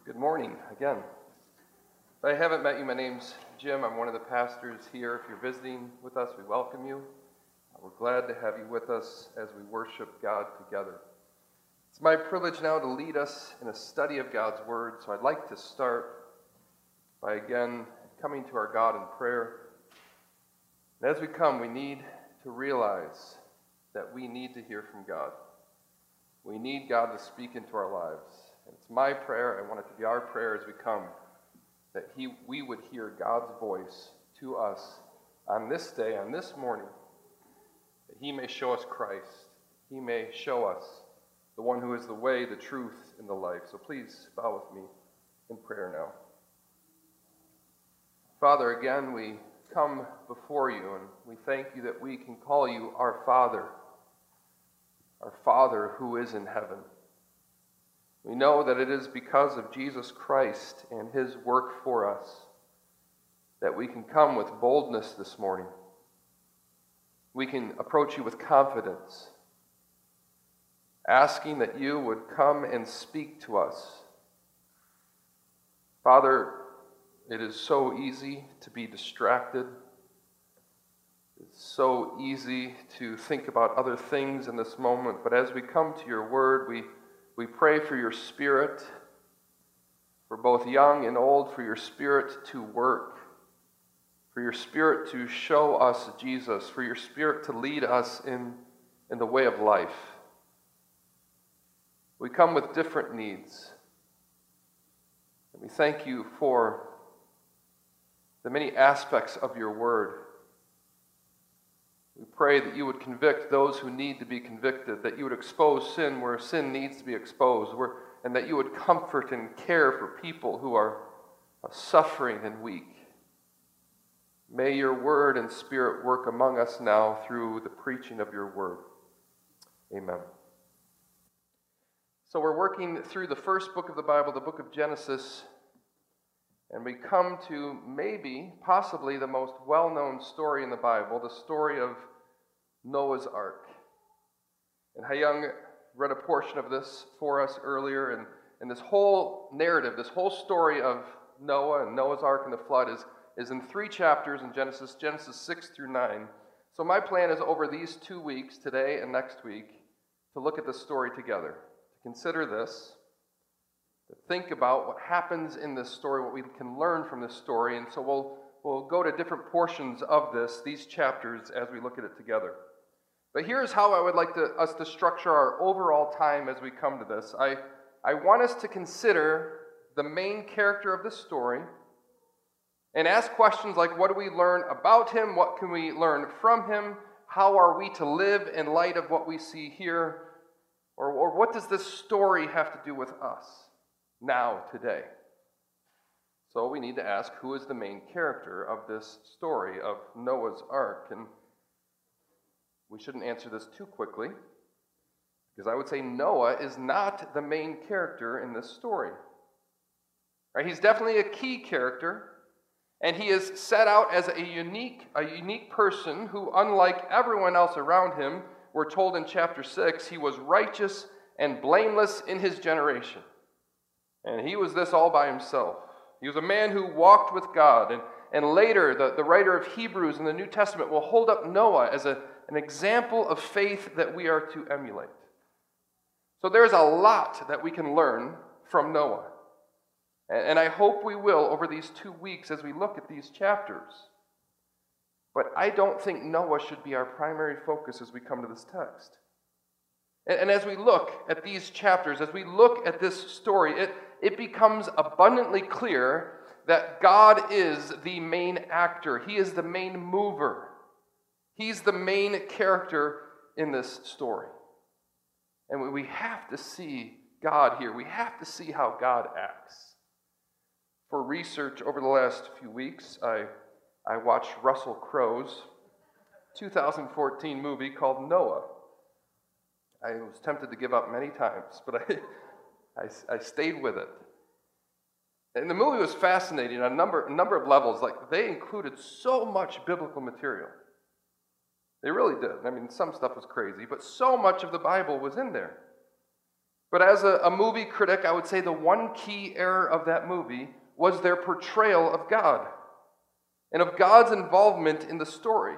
Good morning again. If I haven't met you, my name's Jim. I'm one of the pastors here. If you're visiting with us, we welcome you. We're glad to have you with us as we worship God together. It's my privilege now to lead us in a study of God's Word, so I'd like to start by again coming to our God in prayer. And as we come, we need to realize that we need to hear from God. We need God to speak into our lives. And it's my prayer, I want it to be our prayer as we come, that we would hear God's voice to us on this day, on this morning, that He may show us Christ. He may show us the one who is the way, the truth, and the life. So please bow with me in prayer now. Father, again, we come before you, and we thank you that we can call you our Father who is in heaven. We know that it is because of Jesus Christ and His work for us that we can come with boldness this morning. We can approach you with confidence, asking that you would come and speak to us. Father, it is so easy to be distracted. It's so easy to think about other things in this moment, but as we come to your word, we pray for your Spirit, for both young and old, for your Spirit to work, for your Spirit to show us Jesus, for your Spirit to lead us in the way of life. We come with different needs, and we thank you for the many aspects of your word. We pray that you would convict those who need to be convicted, that you would expose sin where sin needs to be exposed, and that you would comfort and care for people who are suffering and weak. May your word and Spirit work among us now through the preaching of your word. Amen. So we're working through the first book of the Bible, the book of Genesis, and we come to possibly the most well-known story in the Bible, the story of Noah's Ark. And Hyung read a portion of this for us earlier, and this whole narrative, this whole story of Noah and Noah's Ark and the flood is in 3 chapters in Genesis 6 through 9. So my plan is over these 2 weeks, today and next week, to look at this story together, to consider this, to think about what happens in this story, what we can learn from this story. And so we'll go to different portions of these chapters as we look at it together. But here's how I would like us to structure our overall time as we come to this. I want us to consider the main character of this story and ask questions like, what do we learn about him? What can we learn from him? How are we to live in light of what we see here? Or what does this story have to do with us now, today? So we need to ask, who is the main character of this story of Noah's Ark? And we shouldn't answer this too quickly, because I would say Noah is not the main character in this story. Right? He's definitely a key character, and he is set out as a unique person who, unlike everyone else around him, we're told in chapter 6, he was righteous and blameless in his generation. And he was this all by himself. He was a man who walked with God. And later, the writer of Hebrews in the New Testament will hold up Noah as an example of faith that we are to emulate. So there's a lot that we can learn from Noah. And I hope we will over these 2 weeks as we look at these chapters. But I don't think Noah should be our primary focus as we come to this text. And as we look at these chapters, as we look at this story, it becomes abundantly clear that God is the main actor. He is the main mover. He's the main character in this story. And we have to see God here. We have to see how God acts. For research over the last few weeks, I watched Russell Crowe's 2014 movie called Noah. I was tempted to give up many times, but I stayed with it. And the movie was fascinating on a number of levels. Like, they included so much biblical material. They really did. I mean, some stuff was crazy, but so much of the Bible was in there. But as a movie critic, I would say the one key error of that movie was their portrayal of God and of God's involvement in the story.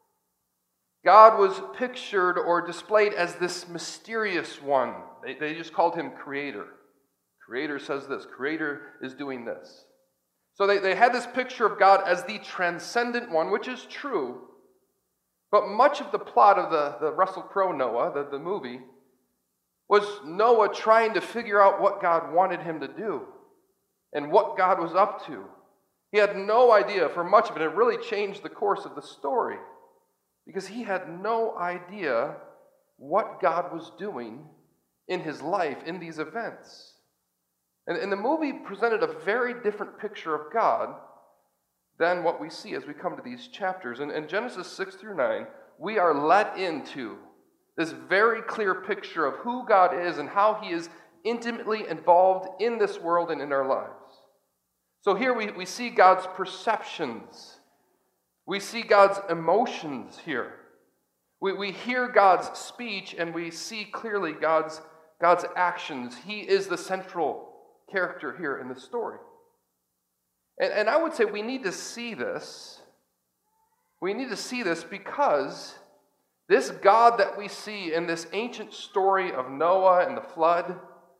God was pictured or displayed as this mysterious one. They just called him Creator. Creator says this. Creator is doing this. So they had this picture of God as the transcendent one, which is true. But much of the plot of the Russell Crowe Noah, the movie, was Noah trying to figure out what God wanted him to do and what God was up to. He had no idea for much of it. It really changed the course of the story because he had no idea what God was doing in his life, in these events. And the movie presented a very different picture of God than what we see as we come to these chapters. In Genesis 6 through 9, we are let into this very clear picture of who God is and how he is intimately involved in this world and in our lives. So here we see God's perceptions. We see God's emotions here. We hear God's speech and we see clearly God's actions. He is the central character here in the story. And I would say we need to see this. We need to see this because this God that we see in this ancient story of Noah and the flood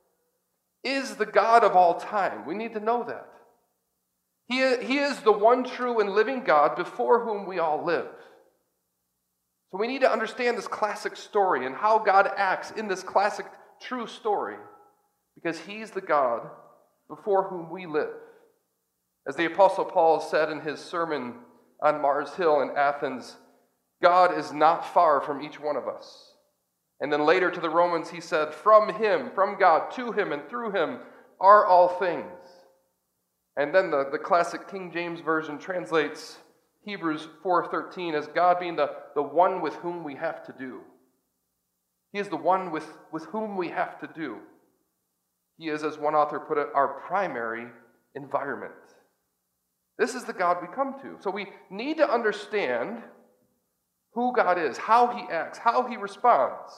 is the God of all time. We need to know that. He is the one true and living God before whom we all live. So we need to understand this classic story and how God acts in this classic true story because he's the God before whom we live. As the Apostle Paul said in his sermon on Mars Hill in Athens, God is not far from each one of us. And then later to the Romans he said, from him, from God, to him, and through him are all things. And then the classic King James Version translates Hebrews 4:13 as God being the one with whom we have to do. He is the one with whom we have to do. He is, as one author put it, our primary environment. This is the God we come to. So we need to understand who God is, how he acts, how he responds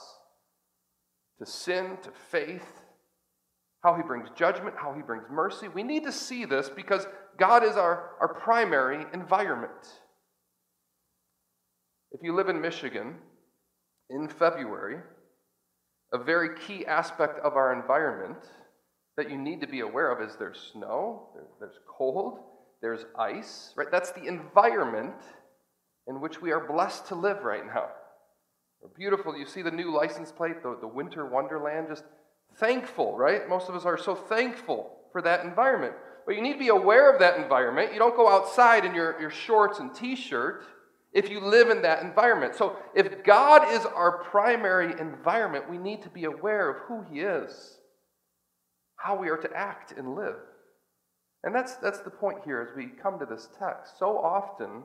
to sin, to faith, how he brings judgment, how he brings mercy. We need to see this because God is our primary environment. If you live in Michigan, in February, a very key aspect of our environment that you need to be aware of is there's snow, there's cold, there's ice, right? That's the environment in which we are blessed to live right now. Beautiful. You see the new license plate, the Winter Wonderland, just thankful, right? Most of us are so thankful for that environment. But you need to be aware of that environment. You don't go outside in your shorts and t-shirt if you live in that environment. So if God is our primary environment, we need to be aware of who he is, how we are to act and live. And that's the point here as we come to this text. So often,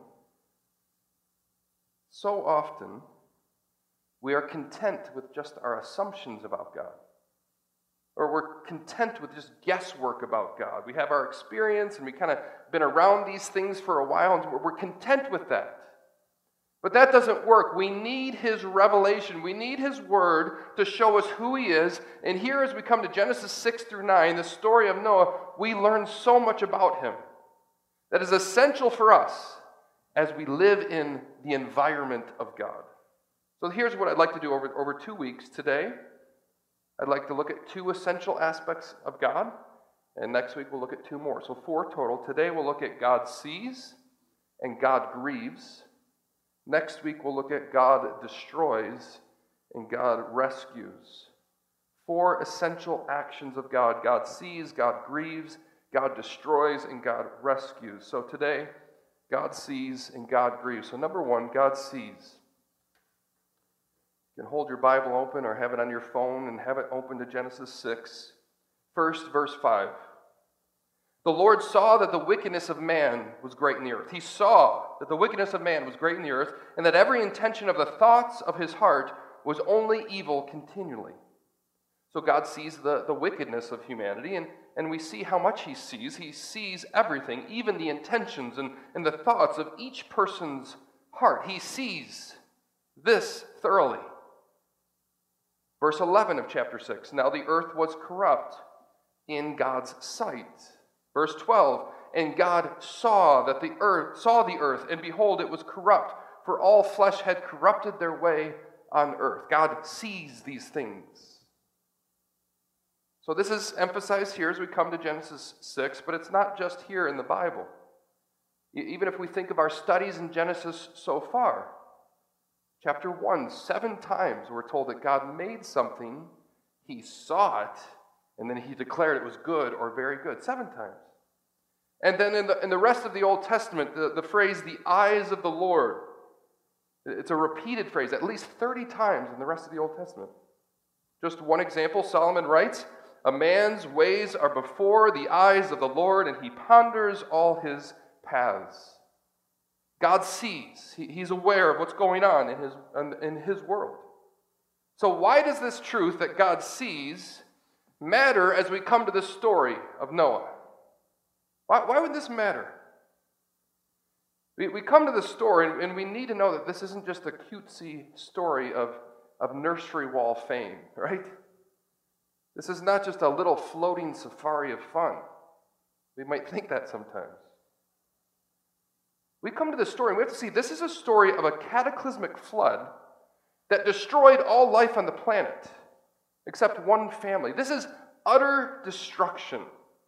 we are content with just our assumptions about God. Or we're content with just guesswork about God. We have our experience and we kind of been around these things for a while and we're content with that. But that doesn't work. We need his revelation. We need his word to show us who he is. And here as we come to Genesis 6 through 9, the story of Noah, we learn so much about him that is essential for us as we live in the environment of God. So here's what I'd like to do over 2 weeks. Today, I'd like to look at 2 essential aspects of God, and next week we'll look at 2 more. So 4 total. Today we'll look at God sees and God grieves. Next week we'll look at God destroys and God rescues. 4 essential actions of God. God sees, God grieves, God destroys, and God rescues. So today, God sees and God grieves. So number 1, God sees. You can hold your Bible open or have it on your phone and have it open to Genesis 6. First, verse 5. The Lord saw that the wickedness of man was great in the earth. He saw that the wickedness of man was great in the earth, and that every intention of the thoughts of his heart was only evil continually. So God sees the wickedness of humanity, and we see how much he sees. He sees everything, even the intentions and the thoughts of each person's heart. He sees this thoroughly. Verse 11 of chapter 6, now the earth was corrupt in God's sight. Verse 12, and God saw the earth, and behold, it was corrupt, for all flesh had corrupted their way on earth. God sees these things. So this is emphasized here as we come to Genesis 6, but it's not just here in the Bible. Even if we think of our studies in Genesis so far, chapter 1, 7 times we're told that God made something, he saw it, and then he declared it was good or very good. 7 times. And then in the rest of the Old Testament, the phrase, the eyes of the Lord, it's a repeated phrase, at least 30 times in the rest of the Old Testament. Just one example, Solomon writes, a man's ways are before the eyes of the Lord, and he ponders all his paths. God sees. He's aware of what's going on in his world. So why does this truth that God sees matter as we come to this story of Noah? Why would this matter? We come to this story, and we need to know that this isn't just a cutesy story of nursery wall fame, right? This is not just a little floating safari of fun. We might think that sometimes. We come to this story, and we have to see this is a story of a cataclysmic flood that destroyed all life on the planet, except one family. This is utter destruction.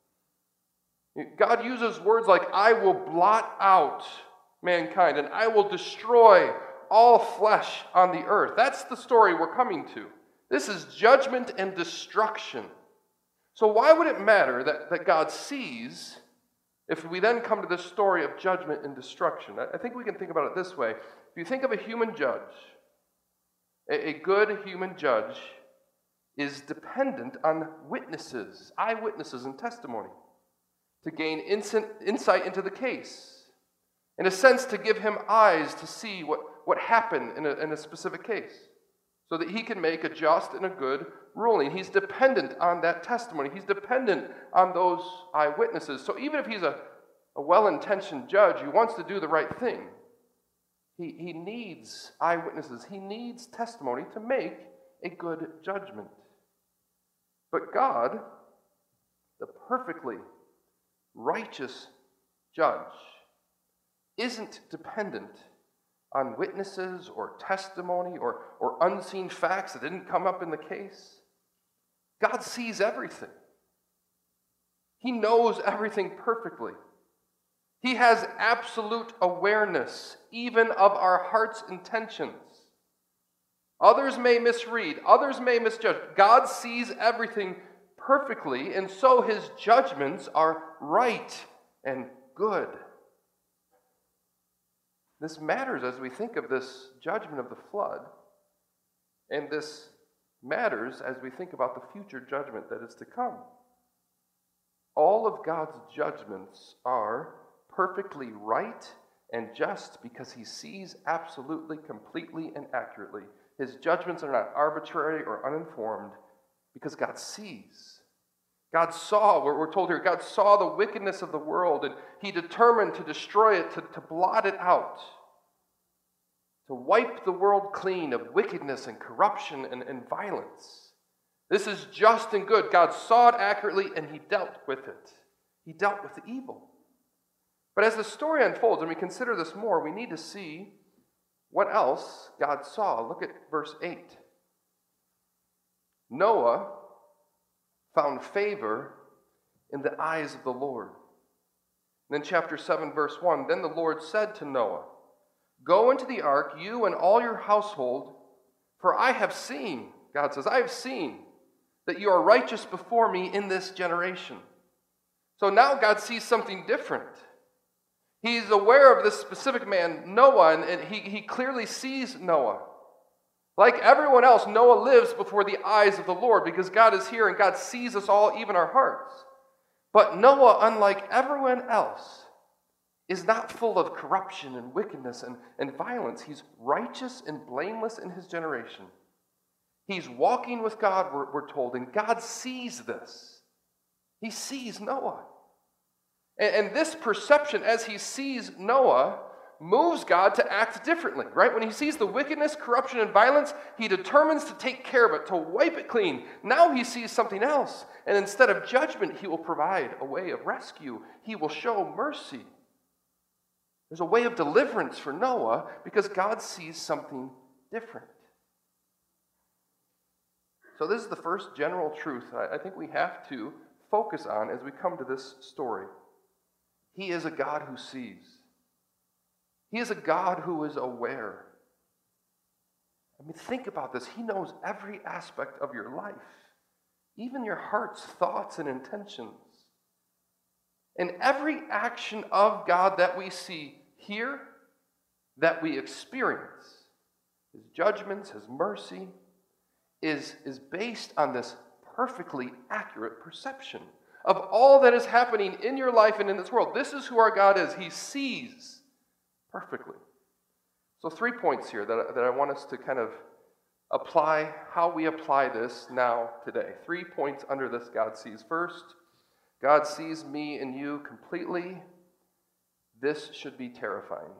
God uses words like, I will blot out mankind, and I will destroy all flesh on the earth. That's the story we're coming to. This is judgment and destruction. So why would it matter that God sees if we then come to this story of judgment and destruction? I think we can think about it this way. If you think of a human judge, a good human judge is dependent on witnesses, eyewitnesses and testimony, to gain insight into the case. In a sense, to give him eyes to see what happened in a specific case, so that he can make a just and a good ruling. He's dependent on that testimony. He's dependent on those eyewitnesses. So even if he's a well-intentioned judge who wants to do the right thing, he needs eyewitnesses. He needs testimony to make a good judgment. But God, the perfectly righteous judge, isn't dependent on witnesses or testimony or unseen facts that didn't come up in the case. God sees everything. He knows everything perfectly. He has absolute awareness, even of our heart's intentions. Others may misread, others may misjudge. God sees everything perfectly, and so his judgments are right and good. This matters as we think of this judgment of the flood, and this matters as we think about the future judgment that is to come. All of God's judgments are perfectly right and just because he sees absolutely, completely, and accurately. His judgments are not arbitrary or uninformed because God sees. God saw, we're told here, God saw the wickedness of the world, and he determined to destroy it, to blot it out, to wipe the world clean of wickedness and corruption and violence. This is just and good. God saw it accurately, and he dealt with it. He dealt with the evil. But as the story unfolds, and we consider this more, we need to see what else God saw. Look at verse 8. Noah found favor in the eyes of the Lord. And then chapter 7, verse 1, then the Lord said to Noah, go into the ark, you and all your household, for I have seen, God says, I have seen that you are righteous before me in this generation. So now God sees something different. He's aware of this specific man, Noah, and he clearly sees Noah. Like everyone else, Noah lives before the eyes of the Lord because God is here and God sees us all, even our hearts. But Noah, unlike everyone else, is not full of corruption and wickedness and violence. He's righteous and blameless in his generation. He's walking with God, we're told, and God sees this. He sees Noah. And this perception, as he sees Noah, moves God to act differently, right? When he sees the wickedness, corruption, and violence, he determines to take care of it, to wipe it clean. Now he sees something else, and instead of judgment, he will provide a way of rescue. He will show mercy. There's a way of deliverance for Noah because God sees something different. So this is the first general truth I think we have to focus on as we come to this story. He is a God who sees. He is a God who is aware. I mean, think about this. He knows every aspect of your life, even your heart's thoughts and intentions. And every action of God that we see here, that we experience, his judgments, his mercy, is based on this perfectly accurate perception of all that is happening in your life and in this world. This is who our God is. He sees perfectly. So 3 points here that I want us to kind of apply, how we apply this now today. 3 points under this God sees. First, God sees me and you completely. This should be terrifying.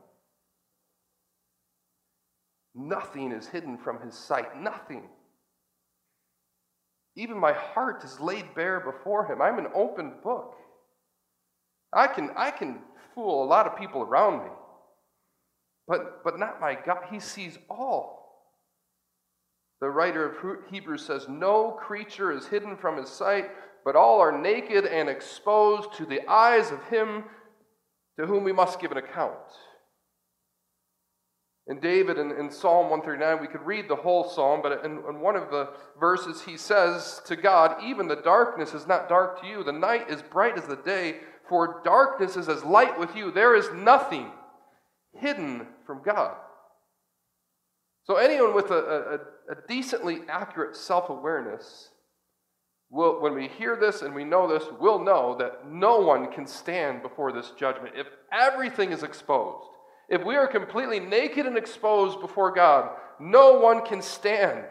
Nothing is hidden from his sight. Nothing. Even my heart is laid bare before him. I'm an open book. I can fool a lot of people around me, but not my God. He sees all. The writer of Hebrews says, no creature is hidden from his sight, but all are naked and exposed to the eyes of him to whom we must give an account. And David in Psalm 139, we could read the whole psalm, but in one of the verses he says to God, even the darkness is not dark to you. The night is bright as the day, for darkness is as light with you. There is nothing hidden from God. So anyone with a decently accurate self-awareness, when we hear this and we know this, will know that no one can stand before this judgment. If everything is exposed, if we are completely naked and exposed before God, no one can stand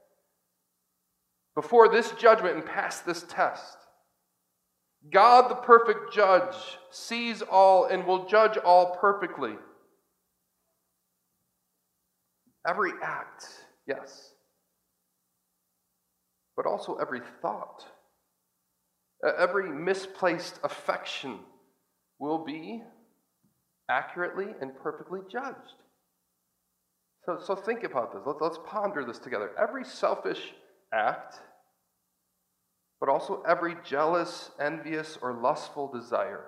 before this judgment and pass this test. God, the perfect judge, sees all and will judge all perfectly. Every act, yes, but also every thought, every misplaced affection will be accurately and perfectly judged. So think about this. Let's ponder this together. Every selfish act, but also every jealous, envious, or lustful desire.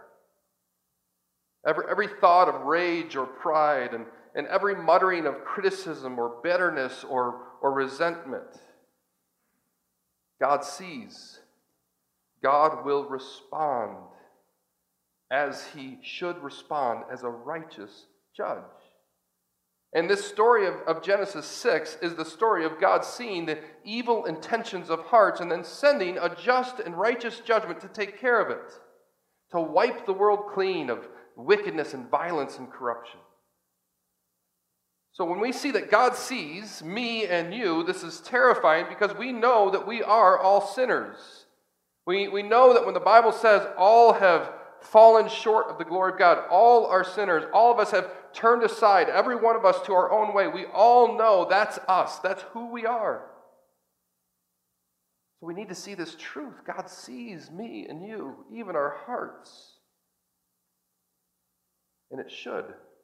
Every thought of rage or pride, and every muttering of criticism or bitterness or resentment. God sees. God will respond as he should respond as a righteous judge. And this story of Genesis 6 is the story of God seeing the evil intentions of hearts and then sending a just and righteous judgment to take care of it, to wipe the world clean of wickedness and violence and corruption. So when we see that God sees me and you, this is terrifying because we know that we are all sinners. We know that when the Bible says all have fallen short of the glory of God, all are sinners, all of us have turned aside, every one of us to our own way. We all know that's us. That's who we are. So we need to see this truth. God sees me and you, even our hearts. And it should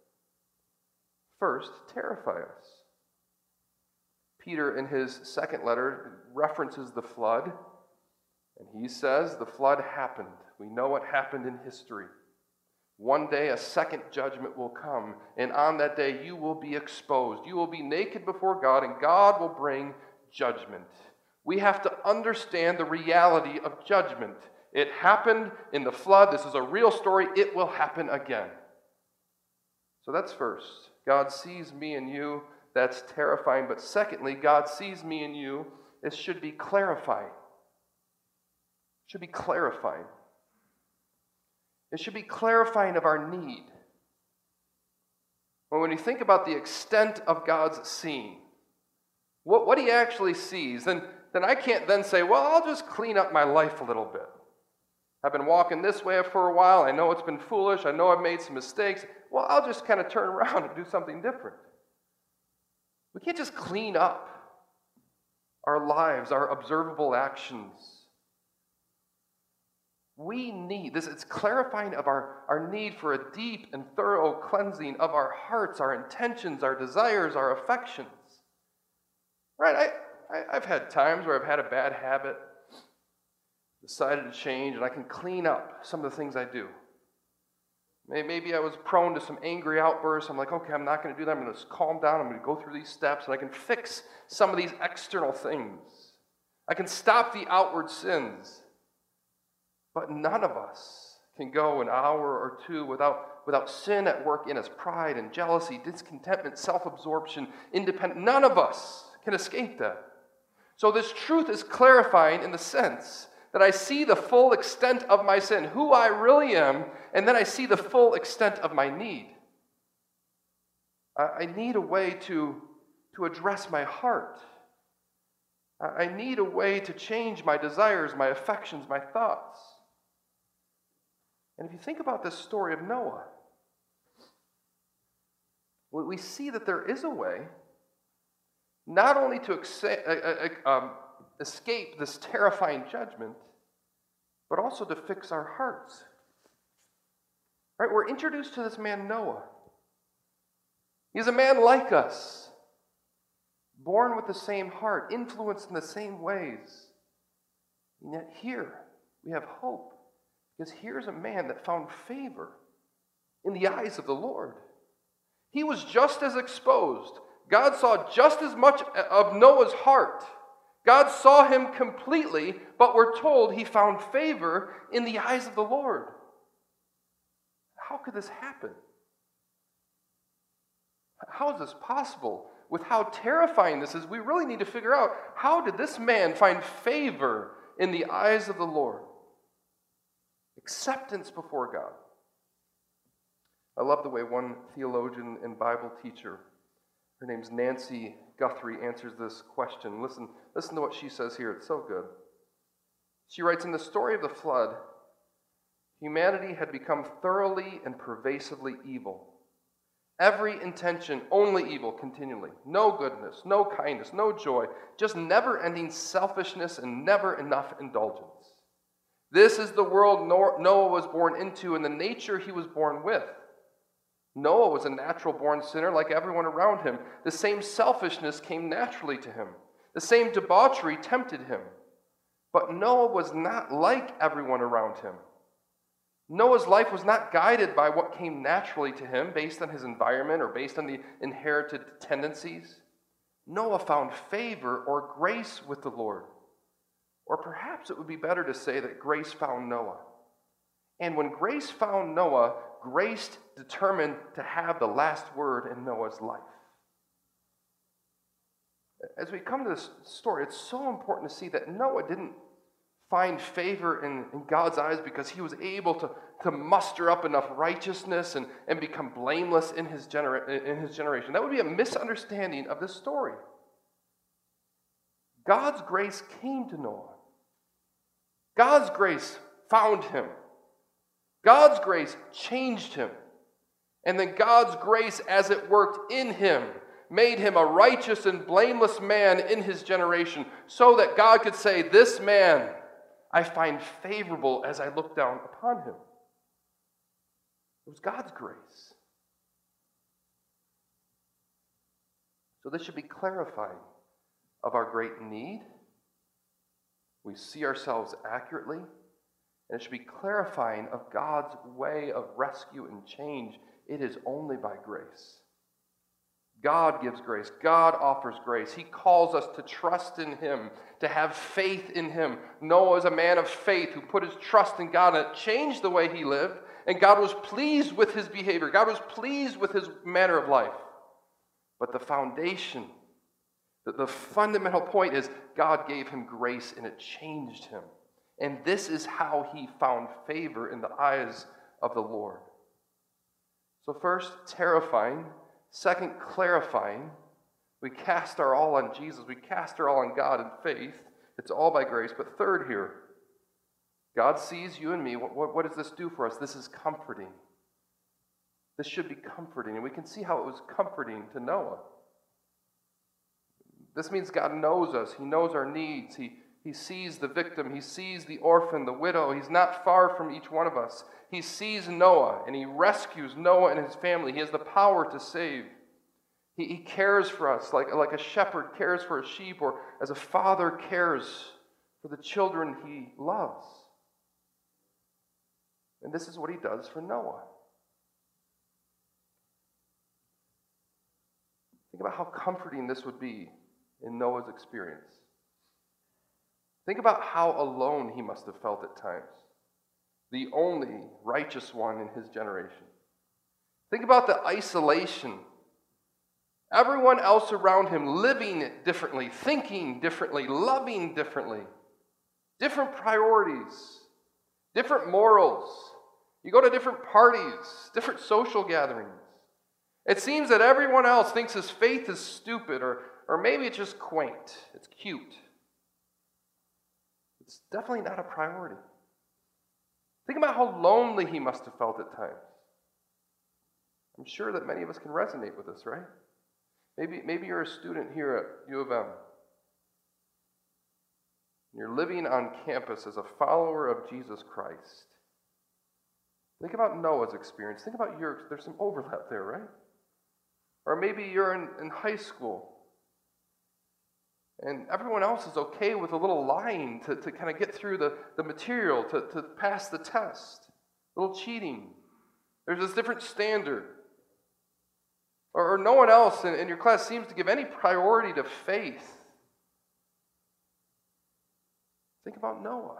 first terrify us. Peter, in his second letter, references the flood, and he says the flood happened. We know what happened in history. One day a second judgment will come, and on that day you will be exposed. You will be naked before God, and God will bring judgment. We have to understand the reality of judgment. It happened in the flood. This is a real story. It will happen again. So that's first. God sees me and you. That's terrifying. But secondly, God sees me and you. It should be clarifying. It should be clarifying. It should be clarifying of our need. When you think about the extent of God's seeing, what he actually sees, then I can't then say, well, I'll just clean up my life a little bit. I've been walking this way for a while. I know it's been foolish. I know I've made some mistakes. Well, I'll just kind of turn around and do something different. We can't just clean up our lives, our observable actions. We need this. It's clarifying of our need for a deep and thorough cleansing of our hearts, our intentions, our desires, our affections. Right? I've had times where I've had a bad habit, decided to change, and I can clean up some of the things I do. Maybe I was prone to some angry outbursts. I'm like, okay, I'm not going to do that. I'm going to just calm down. I'm going to go through these steps, and I can fix some of these external things. I can stop the outward sins. But none of us can go an hour or two without sin at work in us. Pride and jealousy, discontentment, self-absorption, independence. None of us can escape that. So this truth is clarifying in the sense that I see the full extent of my sin, who I really am, and then I see the full extent of my need. I need a way to address my heart. I need a way to change my desires, my affections, my thoughts. And if you think about this story of Noah, we see that there is a way not only to escape this terrifying judgment, but also to fix our hearts. Right? We're introduced to this man Noah. He's a man like us, born with the same heart, influenced in the same ways. And yet here we have hope, because here's a man that found favor in the eyes of the Lord. He was just as exposed. God saw just as much of Noah's heart. God saw him completely, but we're told he found favor in the eyes of the Lord. How could this happen? How is this possible? With how terrifying this is, we really need to figure out, how did this man find favor in the eyes of the Lord? Acceptance before God. I love the way one theologian and Bible teacher, her name's Nancy Guthrie, answers this question. Listen to what she says here. It's so good. She writes, in the story of the flood, humanity had become thoroughly and pervasively evil. Every intention, only evil continually. No goodness, no kindness, no joy, just never-ending selfishness and never enough indulgence. This is the world Noah was born into and the nature he was born with. Noah was a natural-born sinner like everyone around him. The same selfishness came naturally to him. The same debauchery tempted him. But Noah was not like everyone around him. Noah's life was not guided by what came naturally to him based on his environment or based on the inherited tendencies. Noah found favor or grace with the Lord. Or perhaps it would be better to say that grace found Noah. And when grace found Noah, grace determined to have the last word in Noah's life. As we come to this story, it's so important to see that Noah didn't find favor in God's eyes because he was able to muster up enough righteousness and become blameless in his generation. That would be a misunderstanding of this story. God's grace came to Noah. God's grace found him. God's grace changed him. And then God's grace, as it worked in him, made him a righteous and blameless man in his generation, so that God could say, this man I find favorable as I look down upon him. It was God's grace. So this should be clarifying of our great need. We see ourselves accurately. And it should be clarifying of God's way of rescue and change. It is only by grace. God gives grace. God offers grace. He calls us to trust in him, to have faith in him. Noah is a man of faith who put his trust in God, and it changed the way he lived, and God was pleased with his behavior. God was pleased with his manner of life. But the foundation, the fundamental point is God gave him grace, and it changed him. And this is how he found favor in the eyes of the Lord. So first, terrifying. Second, clarifying. We cast our all on Jesus. We cast our all on God in faith. It's all by grace. But third here, God sees you and me. What does this do for us? This is comforting. This should be comforting. And we can see how it was comforting to Noah. This means God knows us. He knows our needs. He sees the victim. He sees the orphan, the widow. He's not far from each one of us. He sees Noah, and he rescues Noah and his family. He has the power to save. He cares for us like a shepherd cares for a sheep, or as a father cares for the children he loves. And this is what he does for Noah. Think about how comforting this would be in Noah's experience. Think about how alone he must have felt at times. The only righteous one in his generation. Think about the isolation. Everyone else around him living differently, thinking differently, loving differently. Different priorities, different morals. You go to different parties, different social gatherings. It seems that everyone else thinks his faith is stupid, or maybe it's just quaint. It's cute. It's definitely not a priority. Think about how lonely he must have felt at times. I'm sure that many of us can resonate with this, right? Maybe you're a student here at U of M. You're living on campus as a follower of Jesus Christ. Think about Noah's experience. Think about there's some overlap there, right? Or maybe you're in high school. And everyone else is okay with a little lying to kind of get through the material, to pass the test. A little cheating. There's this different standard. Or no one else in your class seems to give any priority to faith. Think about Noah.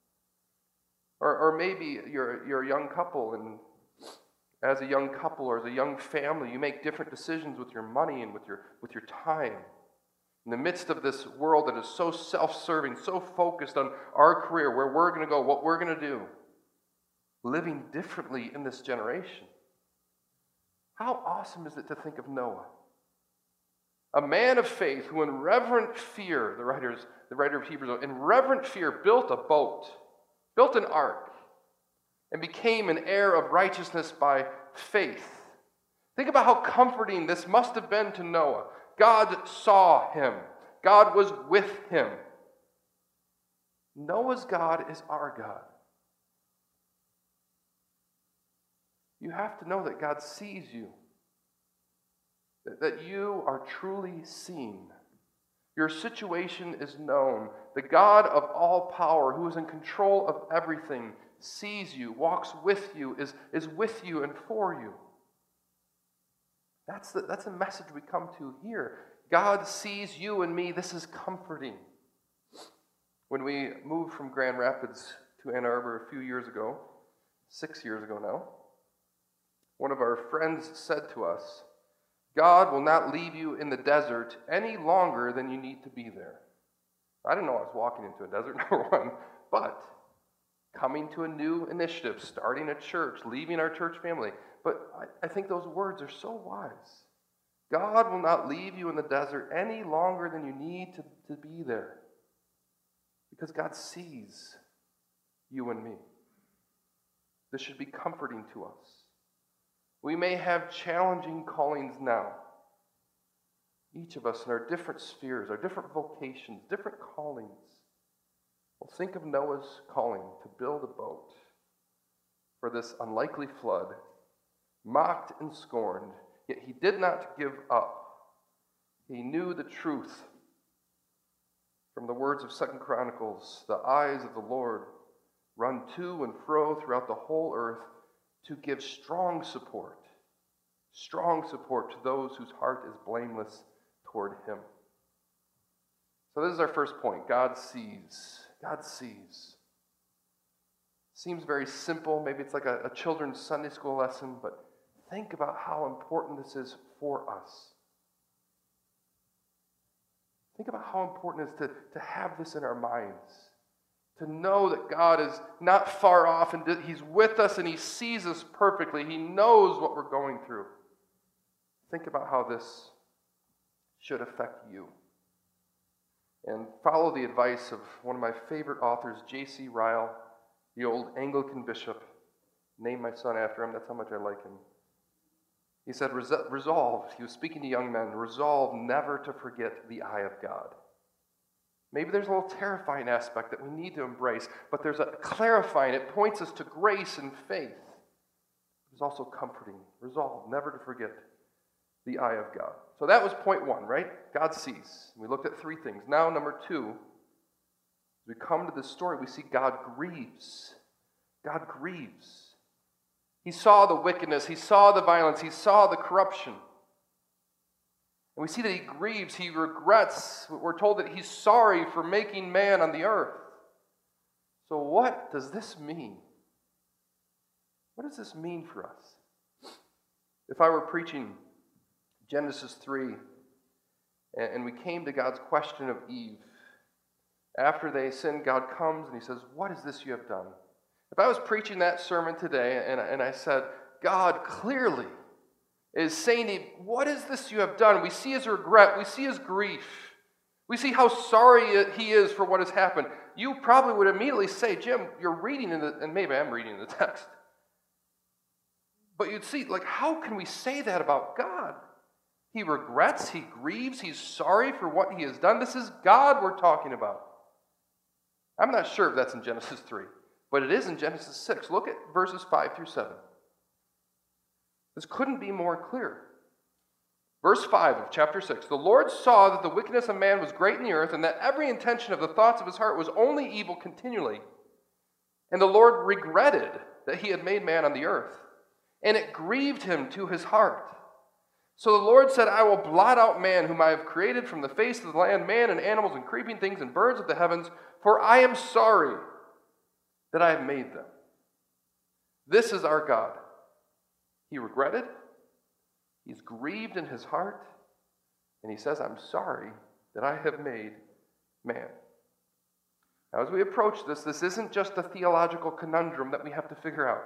Or maybe you're a young couple, and as a young couple or as a young family, you make different decisions with your money and with your time. In the midst of this world that is so self-serving, so focused on our career, where we're going to go, what we're going to do, living differently in this generation. How awesome is it to think of Noah? A man of faith who in reverent fear, the writer of Hebrews, in reverent fear built a boat, built an ark, and became an heir of righteousness by faith. Think about how comforting this must have been to Noah. God saw him. God was with him. Noah's God is our God. You have to know that God sees you. That you are truly seen. Your situation is known. The God of all power, who is in control of everything, sees you, walks with you, is with you and for you. That's the message we come to here. God sees you and me. This is comforting. When we moved from Grand Rapids to Ann Arbor a few years ago, 6 years ago now, one of our friends said to us, God will not leave you in the desert any longer than you need to be there. I didn't know I was walking into a desert, number one, but coming to a new initiative, starting a church, leaving our church family. But I think those words are so wise. God will not leave you in the desert any longer than you need to be there. Because God sees you and me. This should be comforting to us. We may have challenging callings now. Each of us in our different spheres, our different vocations, different callings. Well, think of Noah's calling to build a boat for this unlikely flood, mocked and scorned, yet he did not give up. He knew the truth. From the words of 2 Chronicles, the eyes of the Lord run to and fro throughout the whole earth to give strong support to those whose heart is blameless toward him. So this is our first point. God sees. God sees. Seems very simple. Maybe it's like a children's Sunday school lesson, but think about how important this is for us. Think about how important it is to have this in our minds. To know that God is not far off and he's with us and he sees us perfectly. He knows what we're going through. Think about how this should affect you. And follow the advice of one of my favorite authors, J.C. Ryle. the old Anglican bishop, named my son after him. That's how much I like him. He said, resolve, he was speaking to young men, resolve never to forget the eye of God. Maybe there's a little terrifying aspect that we need to embrace, but there's a clarifying. It points us to grace and faith. It's also comforting. Resolve never to forget the eye of God. So that was point one, right? God sees. We looked at three things. Now, number two, as we come to this story, we see God grieves. God grieves. He saw the wickedness, he saw the violence, he saw the corruption. And we see that he grieves, he regrets. We're told that he's sorry for making man on the earth. So what does this mean? What does this mean for us? If I were preaching Genesis 3, and we came to God's question of Eve, after they sinned, God comes and he says, what is this you have done? If I was preaching that sermon today and I said, God clearly is saying to Eve, what is this you have done? We see his regret. We see his grief. We see how sorry he is for what has happened. You probably would immediately say, Jim, you're reading and maybe I'm reading the text. But you'd see, how can we say that about God? He regrets, he grieves, he's sorry for what he has done. This is God we're talking about. I'm not sure if that's in Genesis 3. But it is in Genesis 6. Look at verses 5 through 7. This couldn't be more clear. Verse 5 of chapter 6. The Lord saw that the wickedness of man was great in the earth, and that every intention of the thoughts of his heart was only evil continually. And the Lord regretted that he had made man on the earth, and it grieved him to his heart. So the Lord said, I will blot out man whom I have created from the face of the land, man and animals and creeping things and birds of the heavens, for I am sorry that I have made them. This is our God. He regretted, he's grieved in his heart, and he says, I'm sorry that I have made man. Now, as we approach this isn't just a theological conundrum that we have to figure out.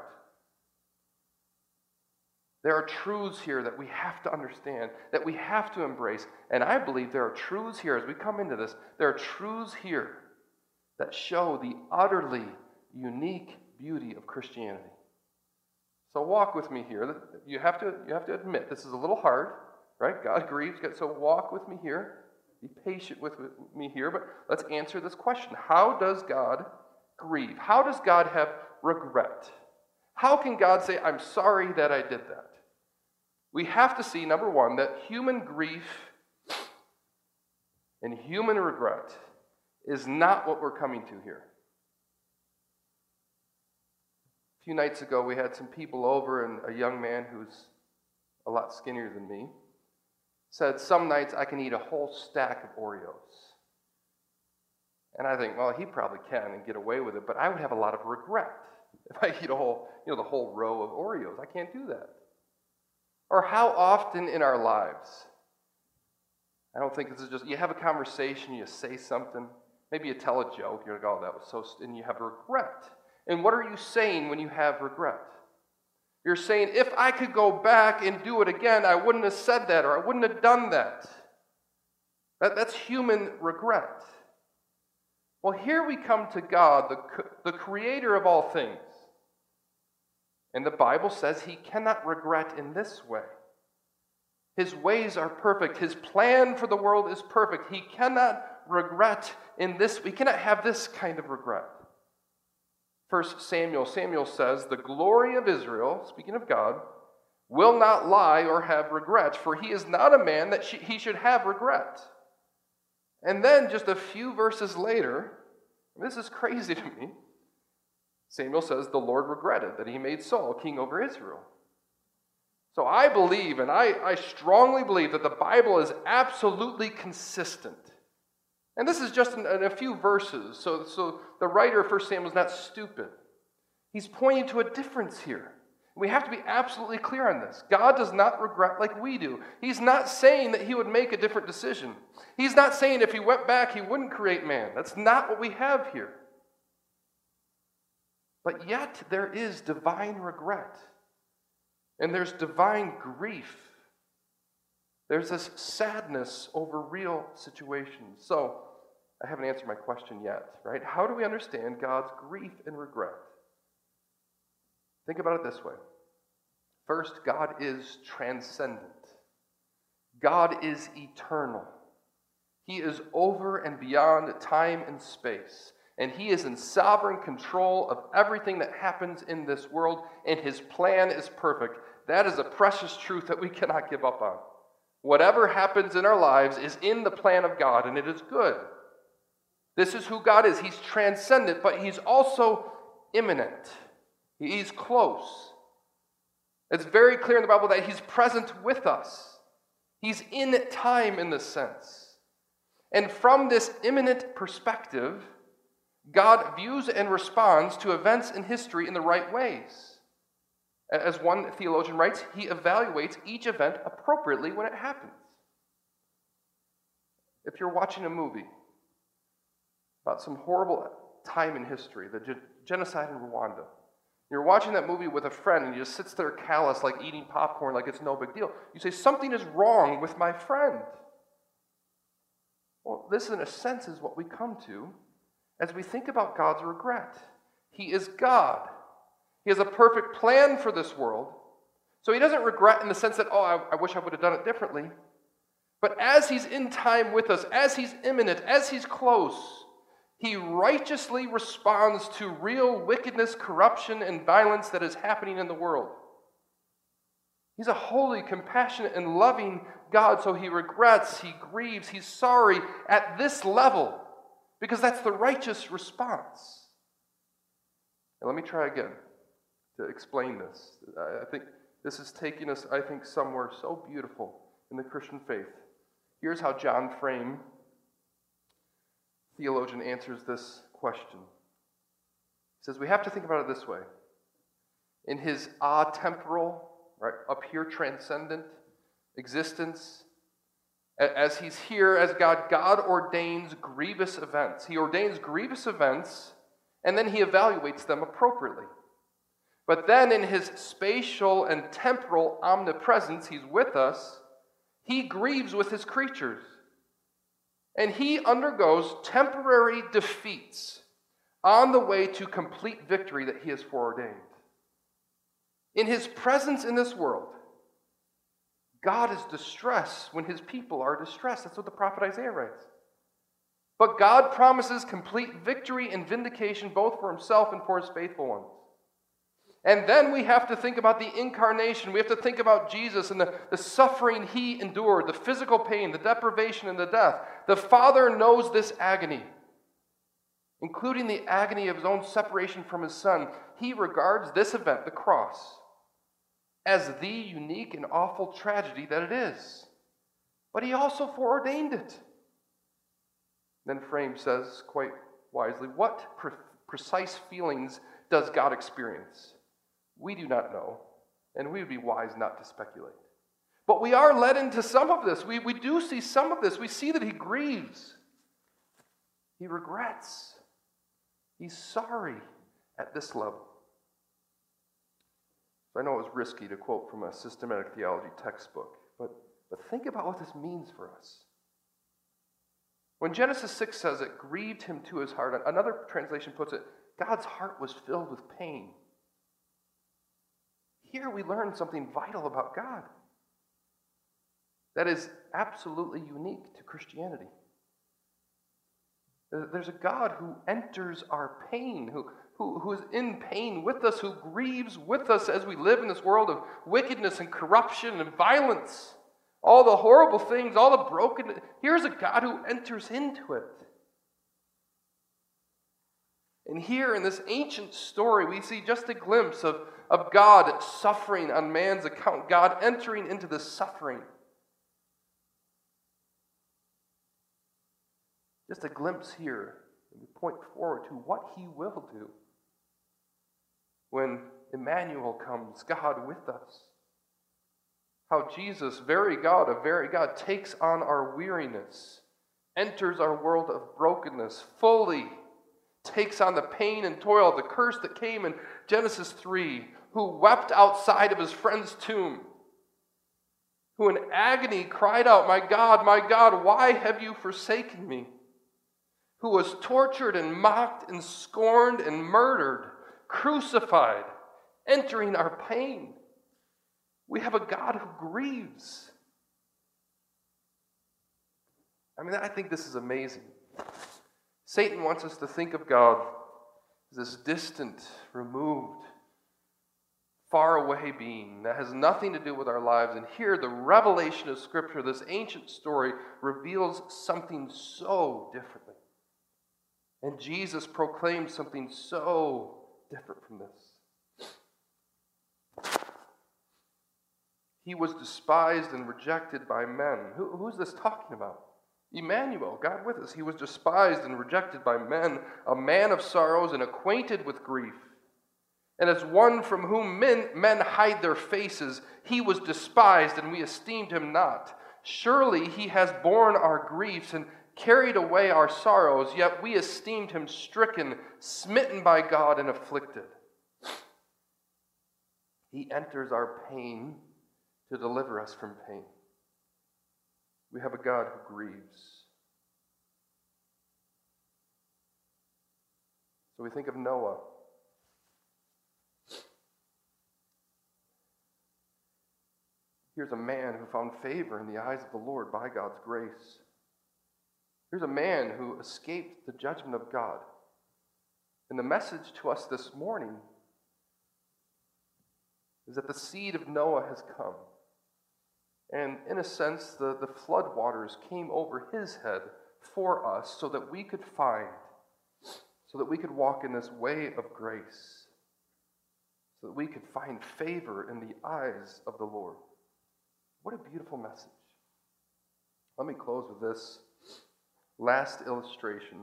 There are truths here that we have to understand, that we have to embrace, and I believe there are truths here, as we come into this, there are truths here that show the utterly unique beauty of Christianity. So walk with me here. You have to admit this is a little hard, right? God grieves. So walk with me here. Be patient with me here, but let's answer this question. How does God grieve? How does God have regret? How can God say, I'm sorry that I did that? We have to see, number one, that human grief and human regret is not what we're coming to here. A few nights ago, we had some people over, and a young man who's a lot skinnier than me said, some nights I can eat a whole stack of Oreos. And I think, well, he probably can and get away with it, but I would have a lot of regret if I eat the whole row of Oreos. I can't do that. Or how often in our lives, I don't think this is just, you have a conversation, you say something, maybe you tell a joke, you're like, oh, that was so, and you have regret. And what are you saying when you have regret? You're saying, if I could go back and do it again, I wouldn't have said that, or I wouldn't have done that. That's human regret. Well, here we come to God, the creator of all things. And the Bible says he cannot regret in this way. His ways are perfect. His plan for the world is perfect. He cannot regret in this. We cannot have this kind of regret. First Samuel says, the glory of Israel, speaking of God, will not lie or have regret, for he is not a man that he should have regret. And then just a few verses later, this is crazy to me, Samuel says, the Lord regretted that he made Saul king over Israel. So I believe, and I strongly believe, that the Bible is absolutely consistent. And this is just in a few verses, so the writer of 1 Samuel is not stupid. He's pointing to a difference here. We have to be absolutely clear on this. God does not regret like we do. He's not saying that he would make a different decision. He's not saying if he went back, he wouldn't create man. That's not what we have here. But yet there is divine regret. And there's divine grief. There's this sadness over real situations. So, I haven't answered my question yet, right? How do we understand God's grief and regret? Think about it this way. First, God is transcendent. God is eternal. He is over and beyond time and space. And He is in sovereign control of everything that happens in this world, and His plan is perfect. That is a precious truth that we cannot give up on. Whatever happens in our lives is in the plan of God, and it is good. This is who God is. He's transcendent, but He's also immanent. He's close. It's very clear in the Bible that He's present with us. He's in time in this sense. And from this immanent perspective, God views and responds to events in history in the right ways. As one theologian writes, He evaluates each event appropriately when it happens. If you're watching a movie about some horrible time in history, the genocide in Rwanda, you're watching that movie with a friend and he just sits there callous like eating popcorn like it's no big deal. You say, something is wrong with my friend. Well, this in a sense is what we come to as we think about God's regret. He is God. He has a perfect plan for this world. So He doesn't regret in the sense that, I wish I would have done it differently. But as He's in time with us, as He's immanent, as He's close, He righteously responds to real wickedness, corruption, and violence that is happening in the world. He's a holy, compassionate, and loving God, so He regrets, He grieves, He's sorry at this level, because that's the righteous response. Now, let me try again to explain this. I think this is taking us, somewhere so beautiful in the Christian faith. Here's how John Frame, theologian, answers this question. He says, we have to think about it this way. In His atemporal, right, up here transcendent existence, as He's here as God ordains grievous events. He ordains grievous events, and then He evaluates them appropriately. But then in His spatial and temporal omnipresence, He's with us, He grieves with His creatures. And He undergoes temporary defeats on the way to complete victory that He has foreordained. In His presence in this world, God is distressed when His people are distressed. That's what the prophet Isaiah writes. But God promises complete victory and vindication both for Himself and for His faithful ones. And then we have to think about the incarnation. We have to think about Jesus and the suffering He endured, the physical pain, the deprivation, and the death. The Father knows this agony, including the agony of His own separation from His Son. He regards this event, the cross, as the unique and awful tragedy that it is. But He also foreordained it. Then Frame says, quite wisely, what precise feelings does God experience? We do not know, and we would be wise not to speculate. But we are led into some of this. We do see some of this. We see that He grieves. He regrets. He's sorry at this level. So I know it was risky to quote from a systematic theology textbook, but think about what this means for us. When Genesis 6 says it grieved Him to His heart, another translation puts it, God's heart was filled with pain. Here we learn something vital about God that is absolutely unique to Christianity. There's a God who enters our pain, who is in pain with us, who grieves with us as we live in this world of wickedness and corruption and violence. All the horrible things, all the brokenness. Here's a God who enters into it. And here in this ancient story, we see just a glimpse of God suffering on man's account, God entering into the suffering. Just a glimpse here, and we point forward to what He will do when Emmanuel comes, God with us. How Jesus, very God of very God, takes on our weariness, enters our world of brokenness fully, takes on the pain and toil, the curse that came in Genesis 3, who wept outside of his friend's tomb, who in agony cried out, my God, why have you forsaken me? Who was tortured and mocked and scorned and murdered, crucified, entering our pain. We have a God who grieves. I think this is amazing. Satan wants us to think of God as this distant, removed, far away being that has nothing to do with our lives. And here, the revelation of Scripture, this ancient story, reveals something so differently. And Jesus proclaimed something so different from this. He was despised and rejected by men. Who's this talking about? Emmanuel, God with us. He was despised and rejected by men, a man of sorrows and acquainted with grief. And as one from whom men hide their faces, he was despised, and we esteemed him not. Surely he has borne our griefs and carried away our sorrows, yet we esteemed him stricken, smitten by God, and afflicted. He enters our pain to deliver us from pain. We have a God who grieves. So we think of Noah. Here's a man who found favor in the eyes of the Lord by God's grace. Here's a man who escaped the judgment of God. And the message to us this morning is that the seed of Noah has come. And in a sense, the flood waters came over his head for us so that we could walk in this way of grace, so that we could find favor in the eyes of the Lord. What a beautiful message. Let me close with this last illustration.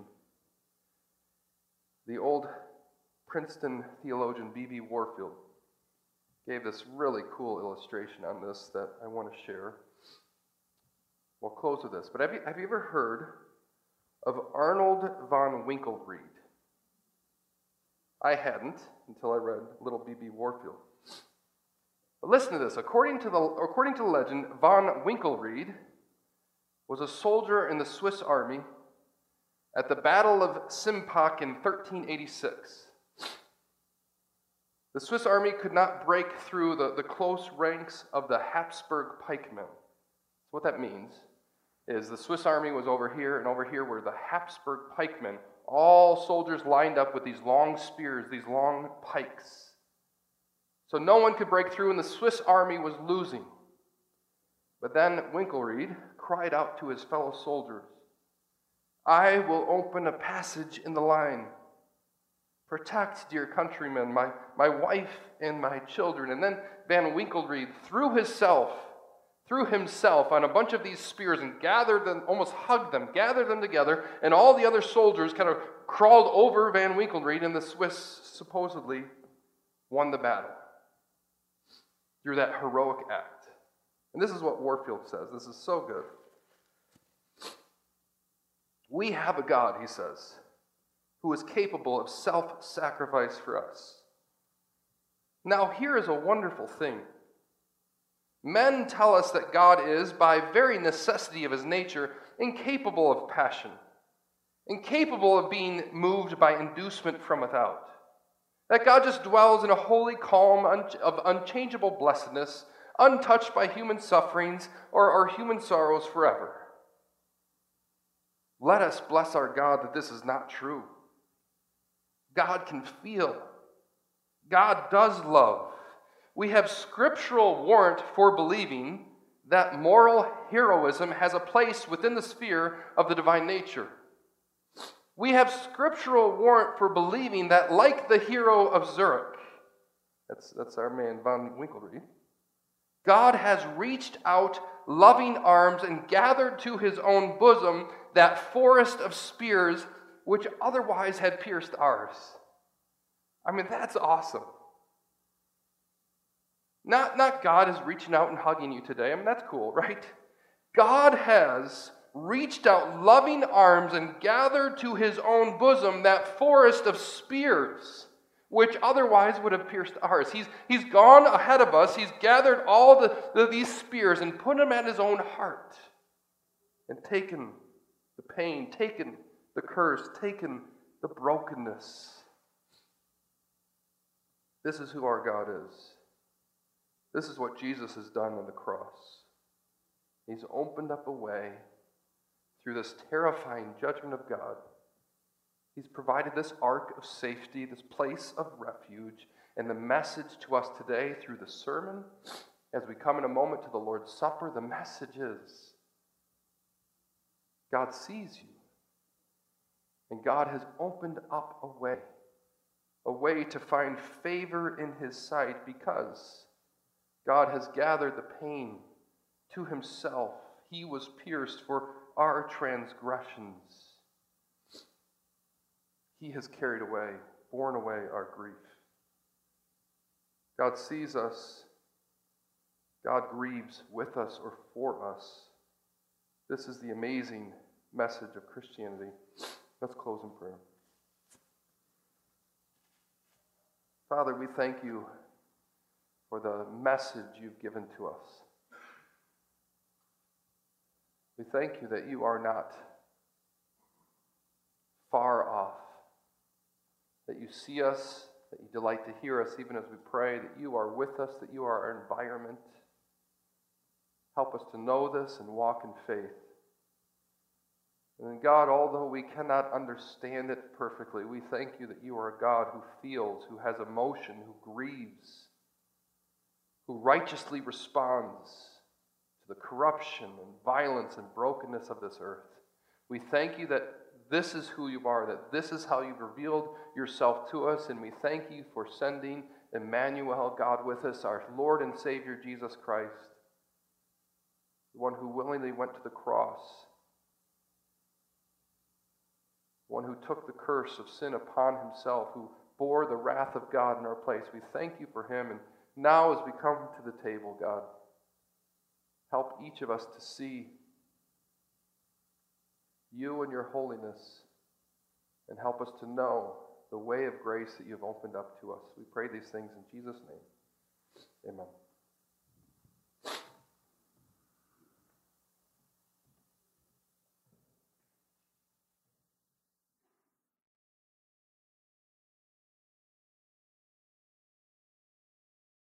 The old Princeton theologian B.B. Warfield gave this really cool illustration on this that I want to share. We'll close with this. But have you ever heard of Arnold von Winkelried? I hadn't until I read little B.B. Warfield. But listen to this. According to the legend, von Winkelried was a soldier in the Swiss army at the Battle of Simpach in 1386. The Swiss army could not break through the close ranks of the Habsburg pikemen. What that means is the Swiss army was over here, and over here were the Habsburg pikemen, all soldiers lined up with these long spears, these long pikes. So no one could break through, and the Swiss army was losing. But then Winkelried cried out to his fellow soldiers, "I will open a passage in the line. Protect, dear countrymen, my wife and my children." And then Van Winkelried threw himself on a bunch of these spears and gathered them, almost hugged them, gathered them together, and all the other soldiers kind of crawled over Van Winkelried, and the Swiss supposedly won the battle through that heroic act. And this is what Warfield says. This is so good. We have a God, he says, who is capable of self-sacrifice for us. Now, here is a wonderful thing. Men tell us that God is, by very necessity of his nature, incapable of passion, incapable of being moved by inducement from without. That God just dwells in a holy calm of unchangeable blessedness, untouched by human sufferings or human sorrows forever. Let us bless our God that this is not true. God can feel. God does love. We have scriptural warrant for believing that moral heroism has a place within the sphere of the divine nature. We have scriptural warrant for believing that, like the hero of Zurich, that's our man von Winkelried, God has reached out loving arms and gathered to his own bosom that forest of spears which otherwise had pierced ours. That's awesome. Not God is reaching out and hugging you today. That's cool, right? God has reached out loving arms and gathered to his own bosom that forest of spears, which otherwise would have pierced ours. He's gone ahead of us. He's gathered all these spears and put them at his own heart and taken the pain, taken the curse, taken the brokenness. This is who our God is. This is what Jesus has done on the cross. He's opened up a way through this terrifying judgment of God. He's provided this ark of safety, this place of refuge, and the message to us today through the sermon, as we come in a moment to the Lord's Supper, the message is God sees you. And God has opened up a way to find favor in his sight because God has gathered the pain to himself. He was pierced for our transgressions. He has carried away, borne away our grief. God sees us. God grieves with us or for us. This is the amazing message of Christianity. Let's close in prayer. Father, we thank you for the message you've given to us. We thank you that you are not far off, that you see us, that you delight to hear us even as we pray, that you are with us, that you are our environment. Help us to know this and walk in faith. And God, although we cannot understand it perfectly, we thank you that you are a God who feels, who has emotion, who grieves, who righteously responds to the corruption and violence and brokenness of this earth. We thank you that this is who you are, that this is how you've revealed yourself to us, and we thank you for sending Emmanuel, God with us, our Lord and Savior Jesus Christ, the one who willingly went to the cross, one who took the curse of sin upon himself, who bore the wrath of God in our place. We thank you for him. And now as we come to the table, God, help each of us to see you and your holiness, and help us to know the way of grace that you've opened up to us. We pray these things in Jesus' name. Amen.